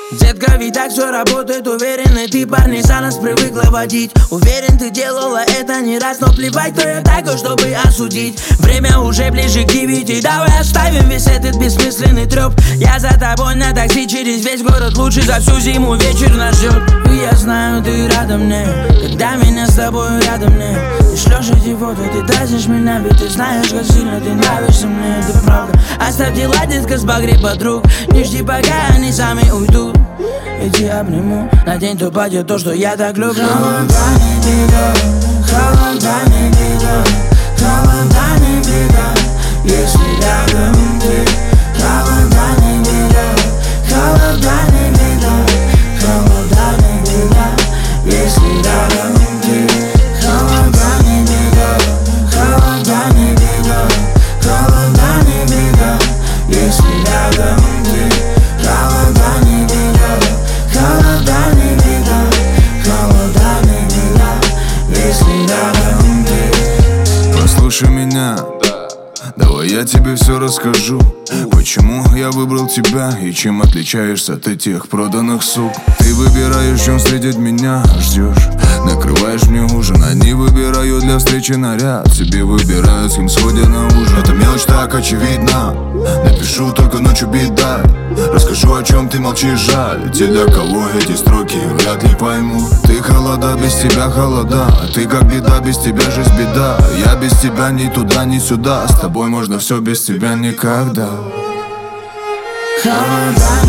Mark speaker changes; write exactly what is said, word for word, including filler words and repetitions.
Speaker 1: Детка, ведь так все работает, уверенный ты парни за нас привыкла водить. Уверен, ты делала это не раз, но плевать, кто я такой, чтобы осудить. Время уже ближе к девяти, давай оставим весь этот бессмысленный трёп. Я за тобой на такси через весь город, лучше за всю зиму вечер нас ждет. И я знаю, ты рада мне, когда меня с тобой рядом нет. Ты шлёшь эти фото, ты дразнишь меня, ведь ты знаешь, как сильно ты нравишься мне, это правда. Оставь дела, детка, сбагри подруг, не жди, пока они сами уйдут. Иди обниму, надень то платье, то, что я так люблю.
Speaker 2: Холода не беда, холода не беда, холода не беда, если рядом ты. Холода не беда, холода не беда, холода не беда, если рядом ты. Холода не беда, холода не беда, холода не беда, если рядом ты. Холода не беда, холода не беда, холода не беда, если рядом ты.
Speaker 3: Послушай меня, давай я тебе все расскажу. Почему я выбрал тебя и чем отличаешься от этих проданных сук. Ты выбираешь, чем встретить меня, ждешь, накрываешь мне ужин. Они выбирают для встречи наряд, себе выбирают, с кем сходят на ужин. Это мелочь так очевидна, напишу только ночью беда. Расскажу, о чем ты молчишь, жаль. Те, для кого эти строки вряд ли поймут. Ты холода, без тебя холода, ты как беда, без тебя жизнь беда. Я без тебя ни туда, ни сюда, с тобой можно все, без тебя никогда.
Speaker 2: Холода